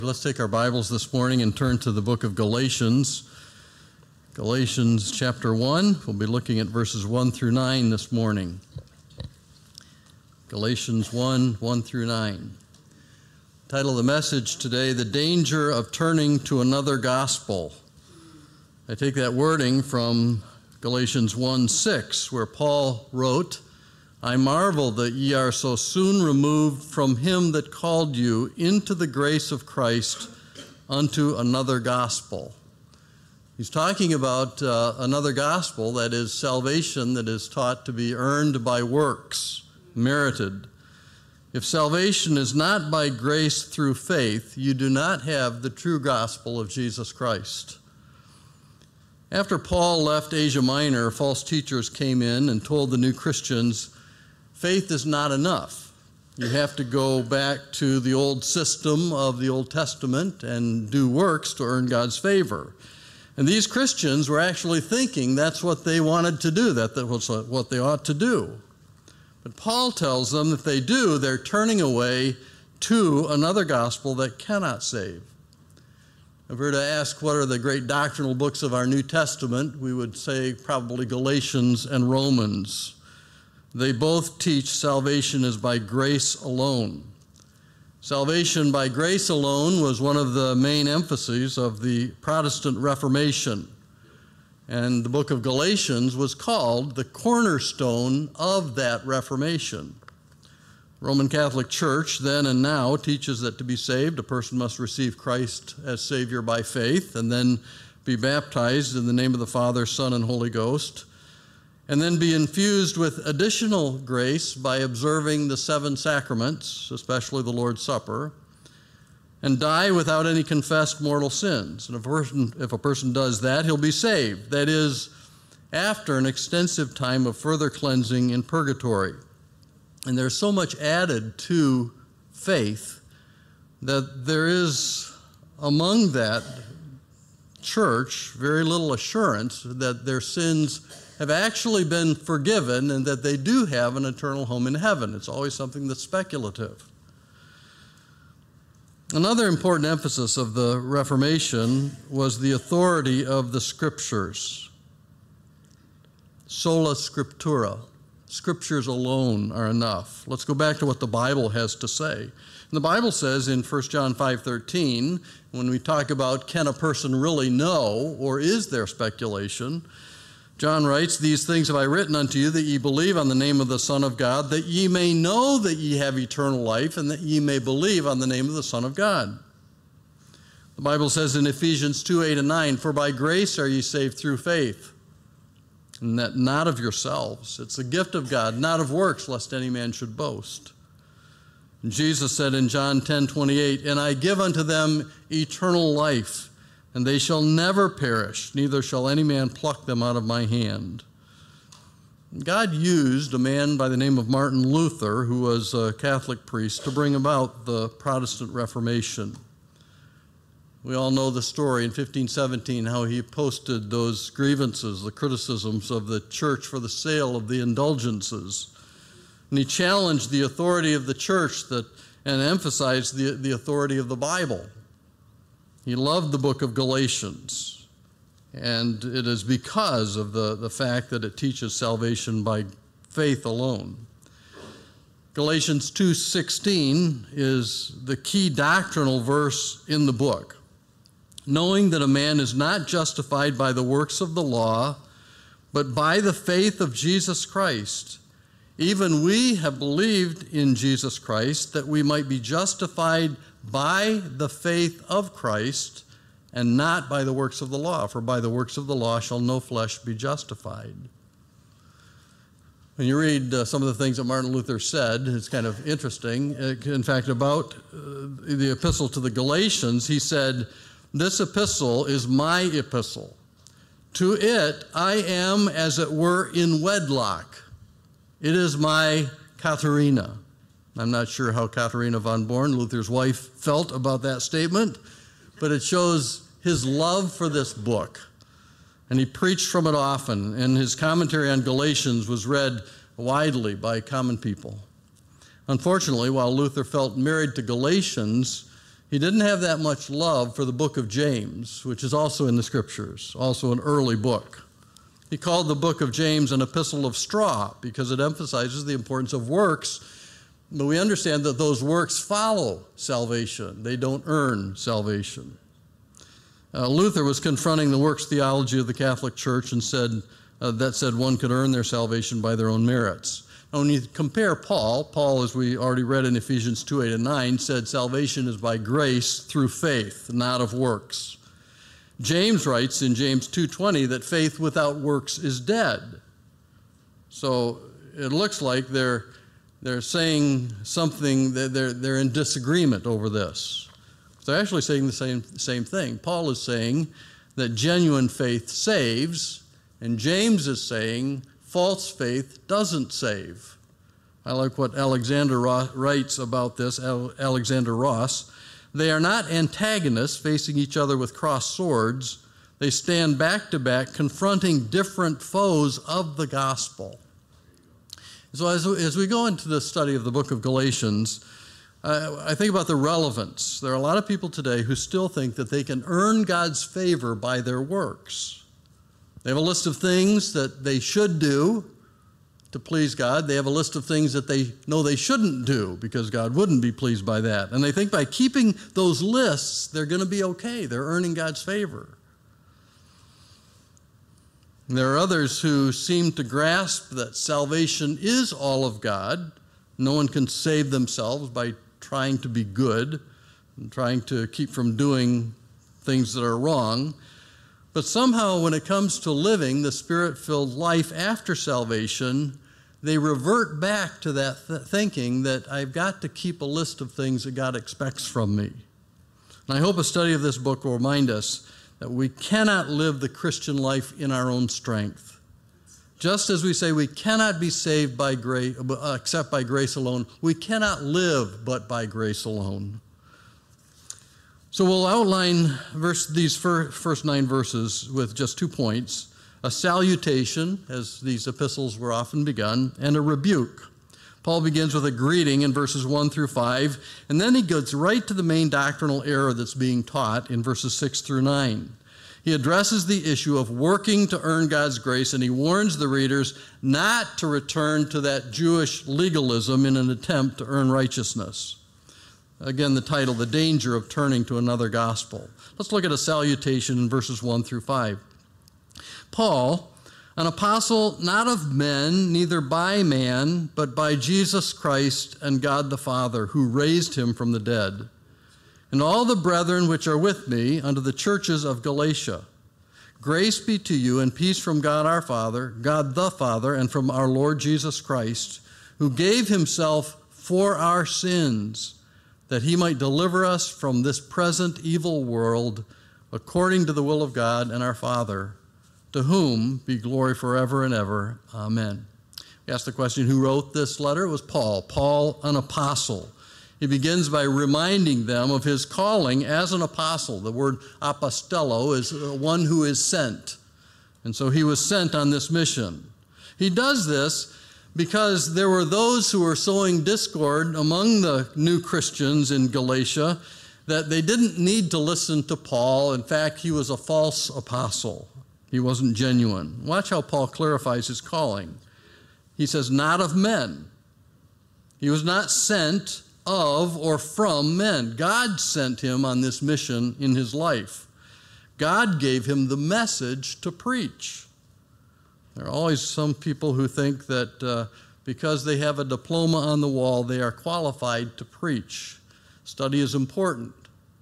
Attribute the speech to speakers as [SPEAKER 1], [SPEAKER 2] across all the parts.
[SPEAKER 1] Let's take our Bibles this morning and turn to the book of Galatians. Galatians chapter 1. We'll be looking at verses 1 through 9 this morning. Galatians 1, 1 through 9. Title of the message today, The Danger of Turning to Another Gospel. I take that wording from Galatians 1, 6, where Paul wrote, I marvel that ye are so soon removed from him that called you into the grace of Christ unto another gospel. He's talking about another gospel, that is salvation that is taught to be earned by works, merited. If salvation is not by grace through faith, you do not have the true gospel of Jesus Christ. After Paul left Asia Minor, false teachers came in and told the new Christians, faith is not enough. You have to go back to the old system of the Old Testament and do works to earn God's favor. And these Christians were actually thinking that's what they wanted to do, that was what they ought to do. But Paul tells them if they do, they're turning away to another gospel that cannot save. If we were to ask what are the great doctrinal books of our New Testament, we would say probably Galatians and Romans. They both teach salvation is by grace alone. Salvation by grace alone was one of the main emphases of the Protestant Reformation. And the book of Galatians was called the cornerstone of that Reformation. Roman Catholic Church then and now teaches that to be saved, a person must receive Christ as Savior by faith and then be baptized in the name of the Father, Son, and Holy Ghost, and then be infused with additional grace by observing the 7 sacraments, especially the Lord's Supper, and die without any confessed mortal sins. And if a person does that, he'll be saved. That is, after an extensive time of further cleansing in purgatory. And there's so much added to faith that there is among that church very little assurance that their sins have actually been forgiven and that they do have an eternal home in heaven. It's always something that's speculative. Another important emphasis of the Reformation was the authority of the Scriptures. Sola Scriptura. Scriptures alone are enough. Let's go back to what the Bible has to say. And the Bible says in 1 John 5:13, when we talk about can a person really know or is there speculation, John writes, These things have I written unto you, that ye believe on the name of the Son of God, that ye may know that ye have eternal life, and that ye may believe on the name of the Son of God. The Bible says in Ephesians 2:8 and 9, For by grace are ye saved through faith, and that not of yourselves. It's a gift of God, not of works, lest any man should boast. And Jesus said in John 10:28, And I give unto them eternal life, and they shall never perish, neither shall any man pluck them out of my hand. God used a man by the name of Martin Luther, who was a Catholic priest, to bring about the Protestant Reformation. We all know the story in 1517, how he posted those grievances, the criticisms of the church for the sale of the indulgences. And he challenged the authority of the church and emphasized the authority of the Bible. He loved the book of Galatians, and it is because of the fact that it teaches salvation by faith alone. Galatians 2:16 is the key doctrinal verse in the book. Knowing that a man is not justified by the works of the law, but by the faith of Jesus Christ. Even we have believed in Jesus Christ, that we might be justified by the faith of Christ, and not by the works of the law. For by the works of the law shall no flesh be justified. When you read some of the things that Martin Luther said, it's kind of interesting. In fact, about the epistle to the Galatians, he said, This epistle is my epistle. To it I am, as it were, in wedlock. It is my Katharina. I'm not sure how Katharina von Born, Luther's wife, felt about that statement, but it shows his love for this book. And he preached from it often, and his commentary on Galatians was read widely by common people. Unfortunately, while Luther felt married to Galatians, He didn't have that much love for the book of James, which is also in the Scriptures, also an early book. He called the book of James an epistle of straw because it emphasizes the importance of works, but we understand that those works follow salvation. They don't earn salvation. Luther was confronting the works theology of the Catholic Church and said one could earn their salvation by their own merits. Now, when you compare Paul, as we already read in Ephesians 2:8 and 9, said salvation is by grace through faith, not of works. James writes in James 2:20 that faith without works is dead. So it looks like they're saying something, that they're in disagreement over this. They're actually saying the same thing. Paul is saying that genuine faith saves, and James is saying false faith doesn't save. I like what Alexander writes about this, Alexander Ross. They are not antagonists facing each other with crossed swords. They stand back to back, confronting different foes of the gospel. So as we go into the study of the book of Galatians, I think about the relevance. There are a lot of people today who still think that they can earn God's favor by their works. They have a list of things that they should do to please God. They have a list of things that they know they shouldn't do because God wouldn't be pleased by that. And they think by keeping those lists, they're going to be okay. They're earning God's favor. And there are others who seem to grasp that salvation is all of God. No one can save themselves by trying to be good and trying to keep from doing things that are wrong. But somehow when it comes to living the Spirit-filled life after salvation, they revert back to that thinking that I've got to keep a list of things that God expects from me. And I hope a study of this book will remind us that we cannot live the Christian life in our own strength. Just as we say we cannot be saved by grace, except by grace alone, we cannot live but by grace alone. So we'll outline these first 9 verses with just 2 points: a salutation, as these epistles were often begun, and a rebuke. Paul begins with a greeting in verses 1 through 5, and then he goes right to the main doctrinal error that's being taught in verses 6 through 9. He addresses the issue of working to earn God's grace, and he warns the readers not to return to that Jewish legalism in an attempt to earn righteousness. Again, the title, The Danger of Turning to Another Gospel. Let's look at a salutation in verses 1 through 5. Paul, an apostle not of men, neither by man, but by Jesus Christ and God the Father, who raised him from the dead, and all the brethren which are with me unto the churches of Galatia. Grace be to you and peace from God our Father, God the Father, and from our Lord Jesus Christ, who gave himself for our sins, that he might deliver us from this present evil world, according to the will of God and our Father, to whom be glory forever and ever. Amen. We asked the question, who wrote this letter? It was Paul, an apostle. He begins by reminding them of his calling as an apostle. The word apostello is one who is sent. And so he was sent on this mission. He does this because there were those who were sowing discord among the new Christians in Galatia that they didn't need to listen to Paul. In fact, he was a false apostle. He wasn't genuine. Watch how Paul clarifies his calling. He says, not of men. He was not sent of or from men. God sent him on this mission in his life. God gave him the message to preach. There are always some people who think that because they have a diploma on the wall, they are qualified to preach. Study is important.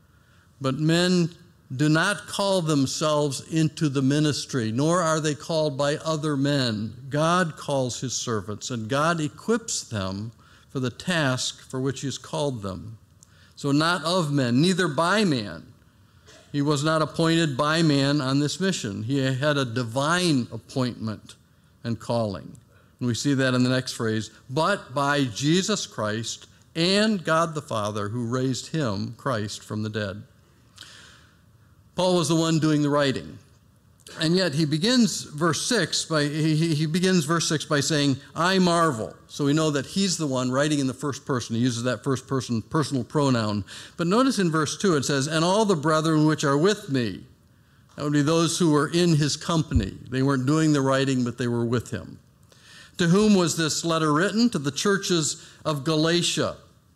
[SPEAKER 1] But men do not call themselves into the ministry, nor are they called by other men. God calls his servants, and God equips them for the task for which he has called them. So not of men, neither by man. He was not appointed by man on this mission. He had a divine appointment and calling. And we see that in the next phrase, but by Jesus Christ and God the Father, who raised him, Christ, from the dead. Paul was the one doing the writing. And yet he begins verse 6 by saying, I marvel. So we know that he's the one writing in the first person. He uses that first person personal pronoun. But notice in verse 2 it says, and all the brethren which are with me. That would be those who were in his company. They weren't doing the writing, but they were with him. To whom was this letter written? To the churches of Galatia.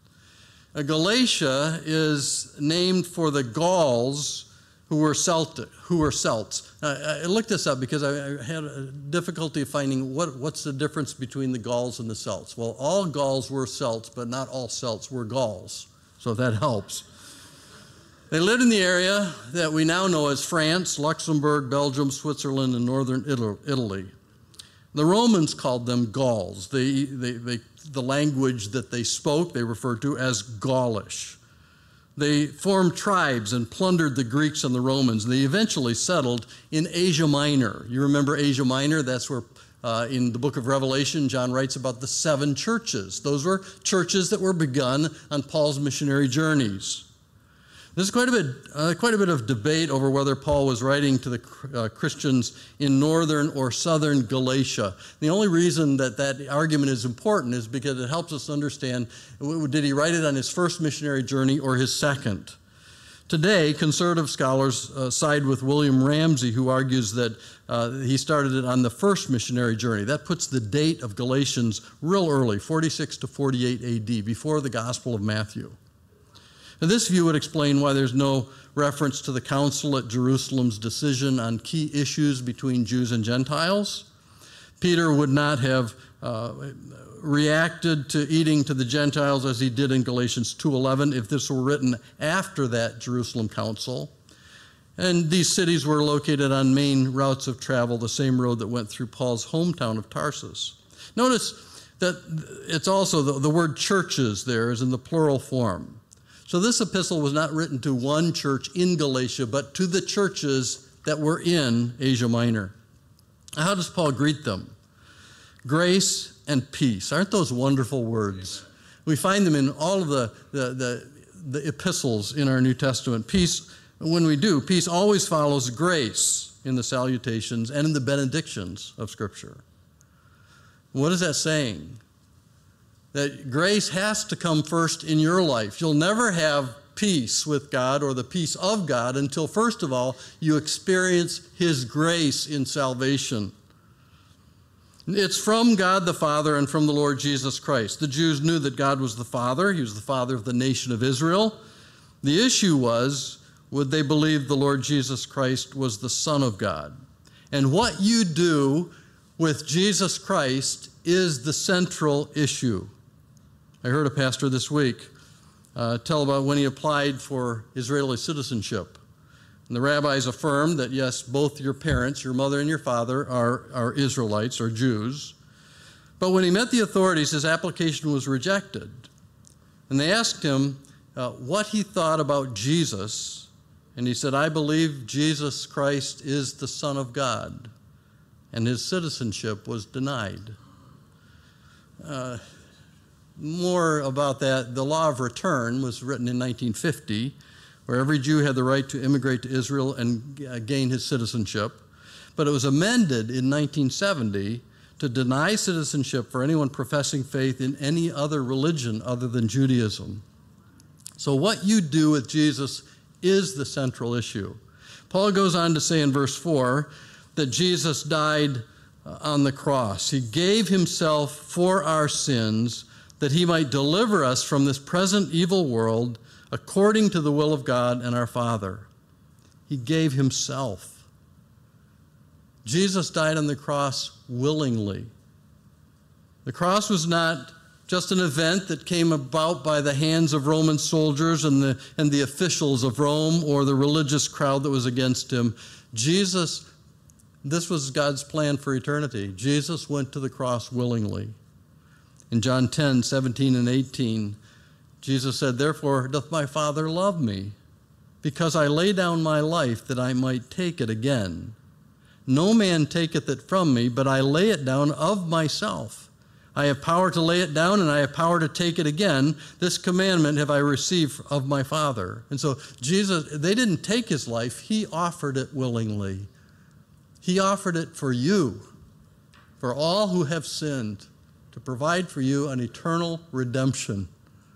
[SPEAKER 1] Galatia is named for the Gauls who were Celts. I looked this up because I had a difficulty finding what's the difference between the Gauls and the Celts. Well, all Gauls were Celts, but not all Celts were Gauls, so that helps. They lived in the area that we now know as France, Luxembourg, Belgium, Switzerland, and northern Italy. The Romans called them Gauls. The language that they spoke, they referred to as Gaulish. They formed tribes and plundered the Greeks and the Romans. They eventually settled in Asia Minor. You remember Asia Minor? That's where in the book of Revelation, John writes about the 7 churches. Those were churches that were begun on Paul's missionary journeys. There's quite a bit of debate over whether Paul was writing to the Christians in northern or southern Galatia. The only reason that argument is important is because it helps us understand, did he write it on his first missionary journey or his second? Today, conservative scholars side with William Ramsey, who argues that he started it on the first missionary journey. That puts the date of Galatians real early, 46 to 48 AD, before the Gospel of Matthew. Now, this view would explain why there's no reference to the council at Jerusalem's decision on key issues between Jews and Gentiles. Peter would not have reacted to eating to the Gentiles as he did in Galatians 2:11 if this were written after that Jerusalem council. And these cities were located on main routes of travel, the same road that went through Paul's hometown of Tarsus. Notice that it's also the word churches there is in the plural form. So this epistle was not written to one church in Galatia, but to the churches that were in Asia Minor. How does Paul greet them? Grace and peace. Aren't those wonderful words? We find them in all of the epistles in our New Testament. Peace, when we do, peace always follows grace in the salutations and in the benedictions of Scripture. What is that saying? That grace has to come first in your life. You'll never have peace with God or the peace of God until, first of all, you experience His grace in salvation. It's from God the Father and from the Lord Jesus Christ. The Jews knew that God was the Father. He was the Father of the nation of Israel. The issue was, would they believe the Lord Jesus Christ was the Son of God? And what you do with Jesus Christ is the central issue. I heard a pastor this week tell about when he applied for Israeli citizenship. And the rabbis affirmed that, yes, both your parents, your mother and your father, are Israelites or Jews. But when he met the authorities, his application was rejected. And they asked him what he thought about Jesus. And he said, I believe Jesus Christ is the Son of God. And his citizenship was denied. More about that, the Law of Return was written in 1950, where every Jew had the right to immigrate to Israel and gain his citizenship. But it was amended in 1970 to deny citizenship for anyone professing faith in any other religion other than Judaism. So what you do with Jesus is the central issue. Paul goes on to say in verse 4 that Jesus died on the cross. He gave himself for our sins that he might deliver us from this present evil world according to the will of God and our Father. He gave himself. Jesus died on the cross willingly. The cross was not just an event that came about by the hands of Roman soldiers and the officials of Rome or the religious crowd that was against him. Jesus, this was God's plan for eternity. Jesus went to the cross willingly. In John 10, 17 and 18, Jesus said, therefore doth my Father love me, because I lay down my life that I might take it again. No man taketh it from me, but I lay it down of myself. I have power to lay it down, and I have power to take it again. This commandment have I received of my Father. And so Jesus, they didn't take his life. He offered it willingly. He offered it for you, for all who have sinned, to provide for you an eternal redemption.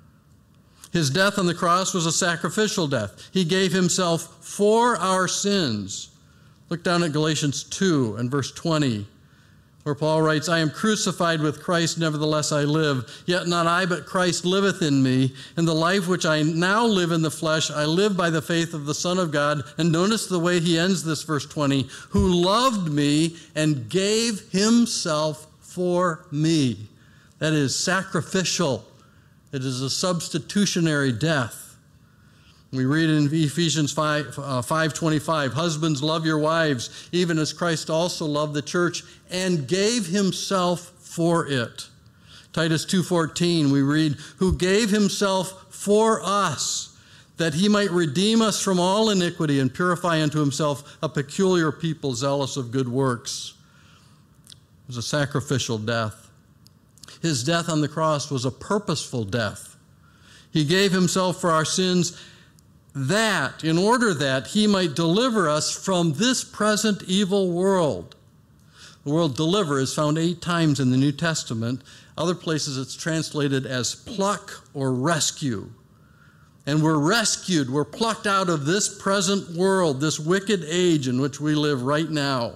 [SPEAKER 1] His death on the cross was a sacrificial death. He gave himself for our sins. Look down at Galatians 2 and verse 20, where Paul writes, I am crucified with Christ, nevertheless I live. Yet not I, but Christ liveth in me. And the life which I now live in the flesh, I live by the faith of the Son of God. And notice the way he ends this, verse 20, who loved me and gave himself for me. That is sacrificial. It is a substitutionary death. We read in Ephesians 5:25, husbands, love your wives, even as Christ also loved the church and gave himself for it. Titus 2:14, we read, who gave himself for us, that he might redeem us from all iniquity and purify unto himself a peculiar people zealous of good works. It was a sacrificial death. His death on the cross was a purposeful death. He gave himself for our sins, that, in order that he might deliver us from this present evil world. The word deliver is found 8 times in the New Testament. Other places it's translated as pluck or rescue. And we're rescued, we're plucked out of this present world, this wicked age in which we live right now.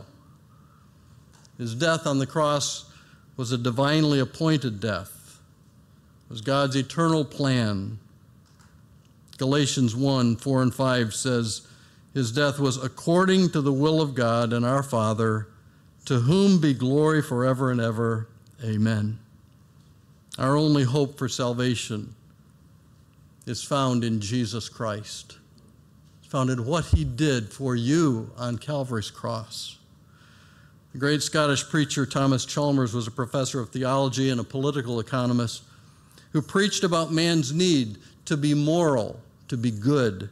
[SPEAKER 1] His death on the cross was a divinely appointed death. It was God's eternal plan. Galatians 1:4 and 5 says, his death was according to the will of God and our Father, to whom be glory forever and ever. Amen. Our only hope for salvation is found in Jesus Christ. It's found in what he did for you on Calvary's cross. The great Scottish preacher Thomas Chalmers was a professor of theology and a political economist who preached about man's need to be moral, to be good.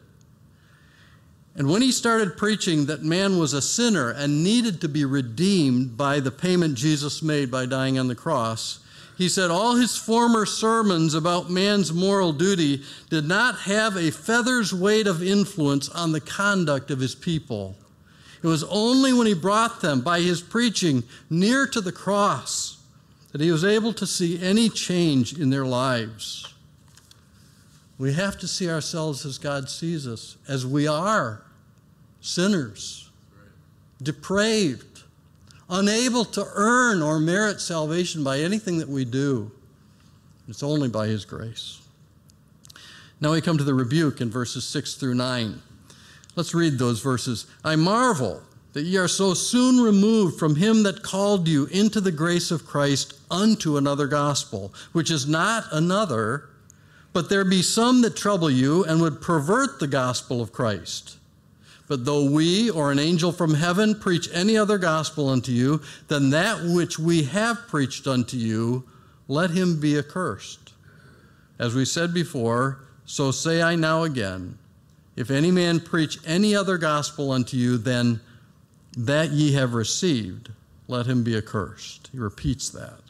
[SPEAKER 1] And when he started preaching that man was a sinner and needed to be redeemed by the payment Jesus made by dying on the cross, he said all his former sermons about man's moral duty did not have a feather's weight of influence on the conduct of his people. It was only when he brought them by his preaching near to the cross that he was able to see any change in their lives. We have to see ourselves as God sees us, as we are sinners, depraved, unable to earn or merit salvation by anything that we do. It's only by his grace. Now we come to the rebuke in verses 6 through 9. Let's read those verses. I marvel that ye are so soon removed from him that called you into the grace of Christ unto another gospel, which is not another, but there be some that trouble you and would pervert the gospel of Christ. But though we or an angel from heaven preach any other gospel unto you than that which we have preached unto you, let him be accursed. As we said before, so say I now again, if any man preach any other gospel unto you than that ye have received, let him be accursed. He repeats that.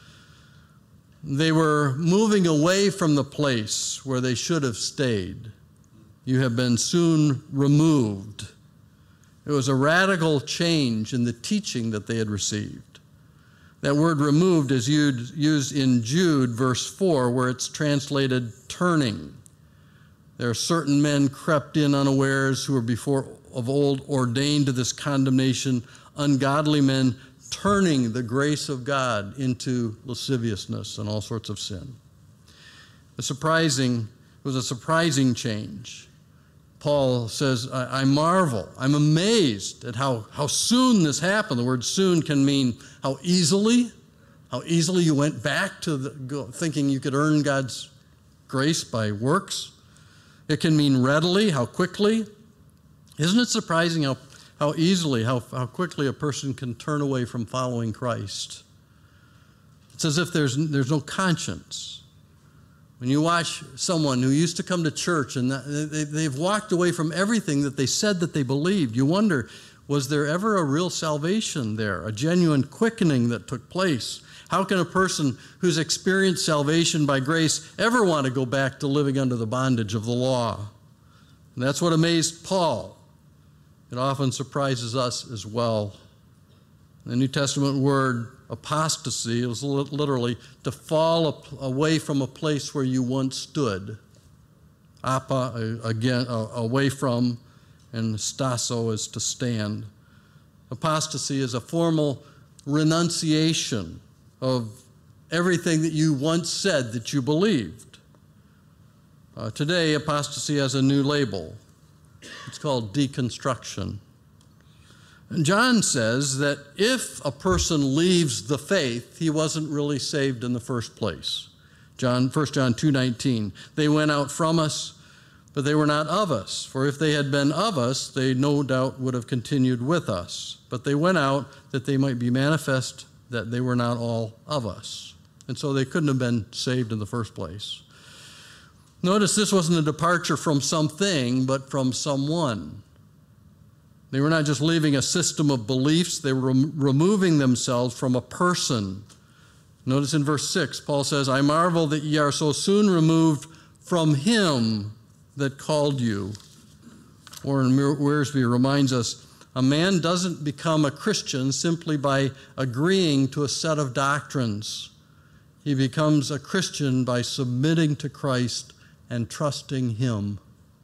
[SPEAKER 1] They were moving away from the place where they should have stayed. You have been soon removed. It was a radical change in the teaching that they had received. That word removed is used in Jude, verse 4, where it's translated turning. There are certain men crept in unawares who were before of old ordained to this condemnation, ungodly men turning the grace of God into lasciviousness and all sorts of sin. It was a surprising change. Paul says, I marvel, I'm amazed at how soon this happened. The word soon can mean how easily you went back to thinking you could earn God's grace by works. It can mean readily, how quickly. Isn't it surprising how easily, how quickly a person can turn away from following Christ? It's as if there's no conscience. When you watch someone who used to come to church and they've walked away from everything that they said that they believed, you wonder, was there ever a real salvation there, a genuine quickening that took place? How can a person who's experienced salvation by grace ever want to go back to living under the bondage of the law? And that's what amazed Paul. It often surprises us as well. The New Testament word apostasy is literally to fall away from a place where you once stood. Again, away from, and stasso is to stand. Apostasy is a formal renunciation of everything that you once said that you believed. Today, apostasy has a new label. It's called deconstruction. And John says that if a person leaves the faith, he wasn't really saved in the first place. 1 John 2:19, they went out from us, but they were not of us. For if they had been of us, they no doubt would have continued with us. But they went out that they might be manifest that they were not all of us. And so they couldn't have been saved in the first place. Notice this wasn't a departure from something, but from someone. They were not just leaving a system of beliefs, they were removing themselves from a person. Notice in verse 6, Paul says, I marvel that ye are so soon removed from him that called you. Warren Wiersbe reminds us, a man doesn't become a Christian simply by agreeing to a set of doctrines. He becomes a Christian by submitting to Christ and trusting him.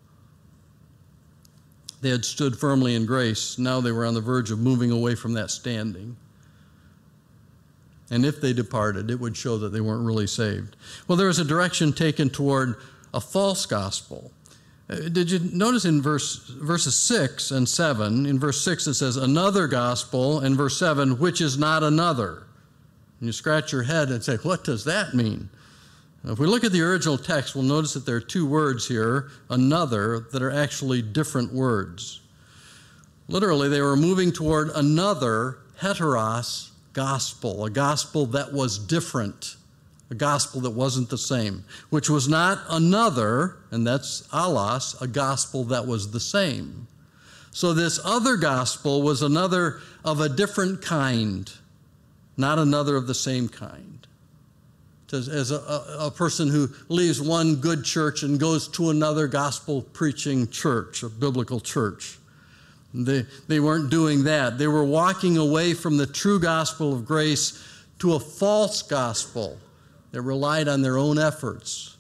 [SPEAKER 1] They had stood firmly in grace. Now they were on the verge of moving away from that standing. And if they departed, it would show that they weren't really saved. Well, there was a direction taken toward a false gospel. Did you notice in verses 6 and 7, in verse 6 it says, another gospel, and verse 7, which is not another. And you scratch your head and say, what does that mean? If we look at the original text, we'll notice that there are two words here, another, that are actually different words. Literally, they were moving toward another heteros gospel, a gospel that was different, a gospel that wasn't the same, which was not another, and that's allos, a gospel that was the same. So this other gospel was another of a different kind, not another of the same kind. As a person who leaves one good church and goes to another gospel-preaching church, a biblical church. They weren't doing that. They were walking away from the true gospel of grace to a false gospel that relied on their own efforts.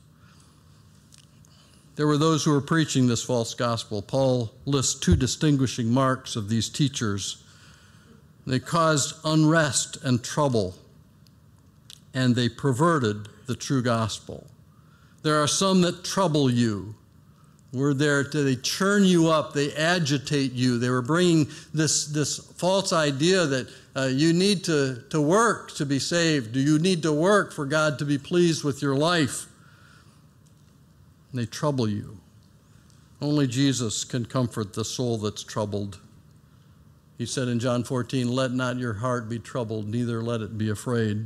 [SPEAKER 1] There were those who were preaching this false gospel. Paul lists two distinguishing marks of these teachers. They caused unrest and trouble, and they perverted the true gospel. There are some that trouble you. They churn you up, they agitate you. They were bringing this false idea that you need to work to be saved. You need to work for God to be pleased with your life. And they trouble you. Only Jesus can comfort the soul that's troubled. He said in John 14, let not your heart be troubled, neither let it be afraid.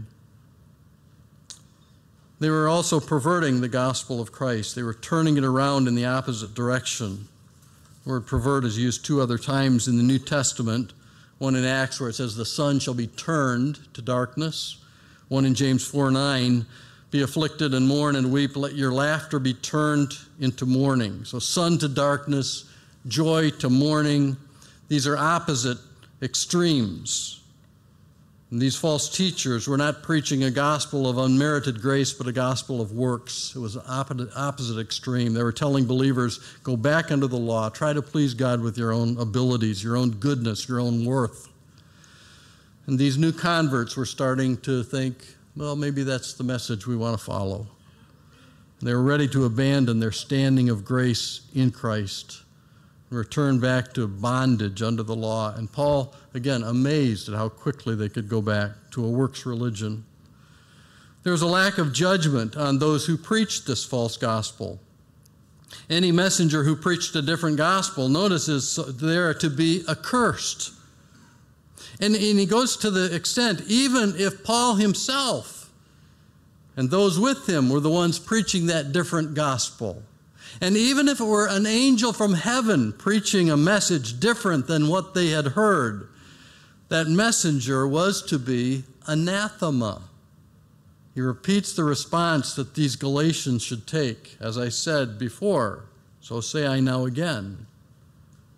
[SPEAKER 1] They were also perverting the gospel of Christ. They were turning it around in the opposite direction. The word pervert is used two other times in the New Testament. One in Acts where it says the sun shall be turned to darkness. One in James 4:9, be afflicted and mourn and weep. Let your laughter be turned into mourning. So sun to darkness, joy to mourning. These are opposite extremes. And these false teachers were not preaching a gospel of unmerited grace, but a gospel of works. It was an opposite extreme. They were telling believers, go back under the law, try to please God with your own abilities, your own goodness, your own worth. And these new converts were starting to think, well, maybe that's the message we want to follow. They were ready to abandon their standing of grace in Christ, return back to bondage under the law. And Paul, again, amazed at how quickly they could go back to a works religion. There was a lack of judgment on those who preached this false gospel. Any messenger who preached a different gospel, notice, is there to be accursed. And he goes to the extent, even if Paul himself and those with him were the ones preaching that different gospel, and even if it were an angel from heaven preaching a message different than what they had heard, that messenger was to be anathema. He repeats the response that these Galatians should take. As I said before, so say I now again.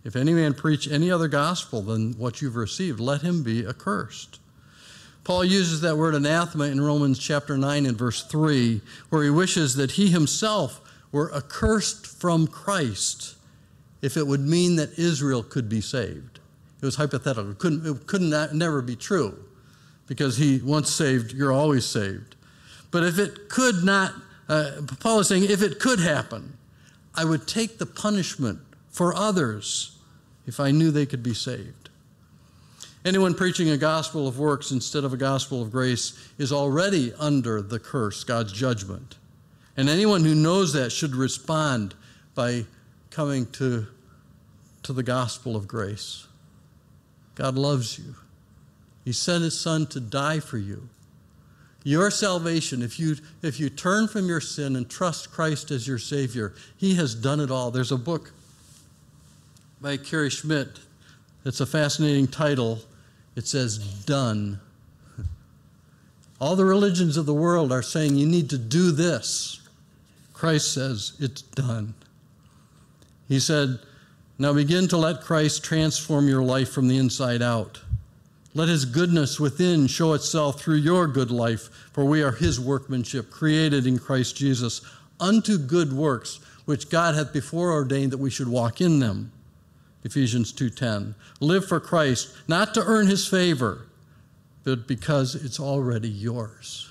[SPEAKER 1] If any man preach any other gospel than what you've received, let him be accursed. Paul uses that word anathema in Romans chapter 9 and verse 3, where he wishes that he himself were accursed from Christ if it would mean that Israel could be saved. It was hypothetical. It could never be true, because he once saved, you're always saved. But if it could not, Paul is saying, if it could happen, I would take the punishment for others if I knew they could be saved. Anyone preaching a gospel of works instead of a gospel of grace is already under the curse, God's judgment. And anyone who knows that should respond by coming to the gospel of grace. God loves you. He sent his son to die for you. Your salvation, if you turn from your sin and trust Christ as your Savior, he has done it all. There's a book by Carrie Schmidt. It's a fascinating title. It says, Done. All the religions of the world are saying you need to do this. Christ says, it's done. He said, now begin to let Christ transform your life from the inside out. Let his goodness within show itself through your good life, for we are his workmanship, created in Christ Jesus, unto good works, which God hath before ordained that we should walk in them. Ephesians 2:10. Live for Christ, not to earn his favor, but because it's already yours.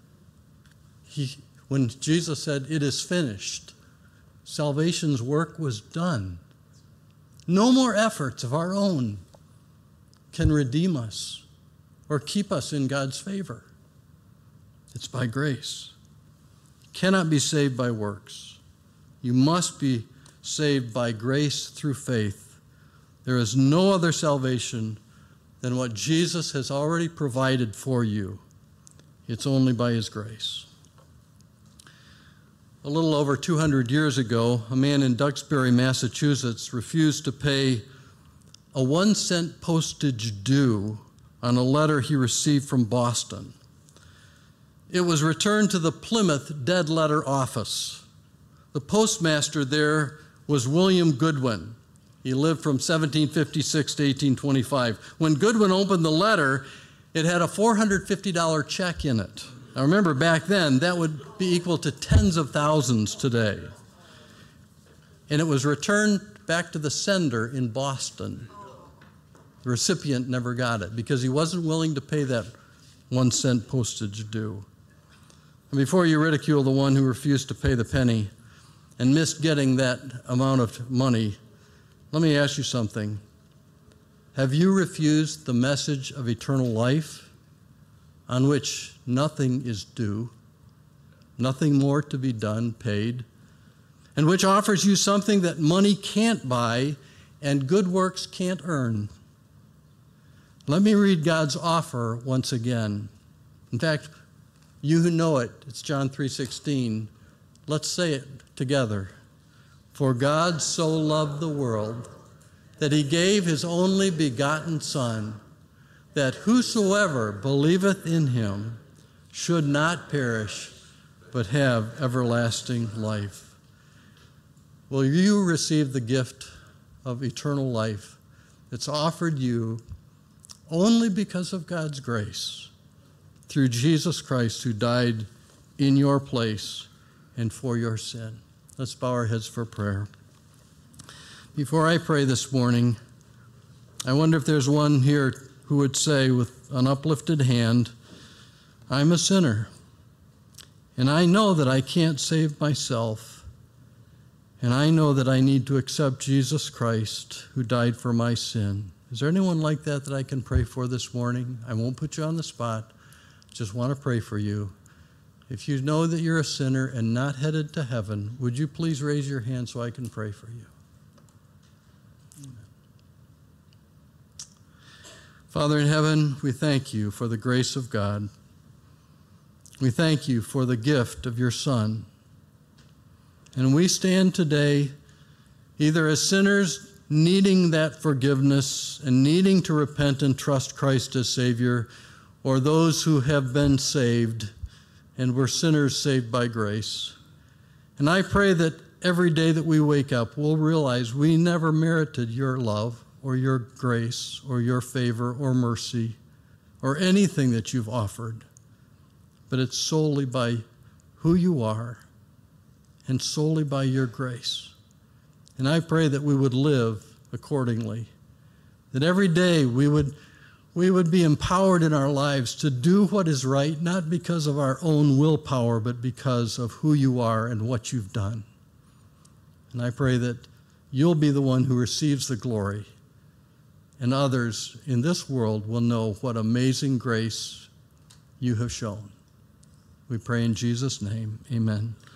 [SPEAKER 1] When Jesus said, it is finished, salvation's work was done. No more efforts of our own can redeem us or keep us in God's favor. It's by grace. You cannot be saved by works. You must be saved by grace through faith. There is no other salvation than what Jesus has already provided for you. It's only by his grace. A little over 200 years ago, a man in Duxbury, Massachusetts, refused to pay a 1-cent postage due on a letter he received from Boston. It was returned to the Plymouth Dead Letter Office. The postmaster there was William Goodwin. He lived from 1756 to 1825. When Goodwin opened the letter, it had a $450 check in it. Now remember, back then, that would be equal to tens of thousands today. And it was returned back to the sender in Boston. The recipient never got it because he wasn't willing to pay that 1-cent postage due. And before you ridicule the one who refused to pay the penny and missed getting that amount of money, let me ask you something. Have you refused the message of eternal life, on which nothing is due, nothing more to be done, paid, and which offers you something that money can't buy and good works can't earn? Let me read God's offer once again. In fact, you who know it, it's John 3:16. Let's say it together. For God so loved the world that he gave his only begotten Son, that whosoever believeth in him should not perish, but have everlasting life. Will you receive the gift of eternal life that's offered you only because of God's grace, through Jesus Christ, who died in your place and for your sin? Let's bow our heads for prayer. Before I pray this morning, I wonder if there's one here who would say with an uplifted hand, I'm a sinner, and I know that I can't save myself, and I know that I need to accept Jesus Christ, who died for my sin. Is there anyone like that that I can pray for this morning? I won't put you on the spot. Just want to pray for you. If you know that you're a sinner and not headed to heaven, would you please raise your hand so I can pray for you? Father in heaven, we thank you for the grace of God. We thank you for the gift of your Son. And we stand today either as sinners needing that forgiveness and needing to repent and trust Christ as Savior, or those who have been saved and were sinners saved by grace. And I pray that every day that we wake up, we'll realize we never merited your love or your grace or your favor or mercy or anything that you've offered. But it's solely by who you are and solely by your grace. And I pray that we would live accordingly, that every day we would be empowered in our lives to do what is right, not because of our own willpower, but because of who you are and what you've done. And I pray that you'll be the one who receives the glory, and others in this world will know what amazing grace you have shown. We pray in Jesus' name, amen.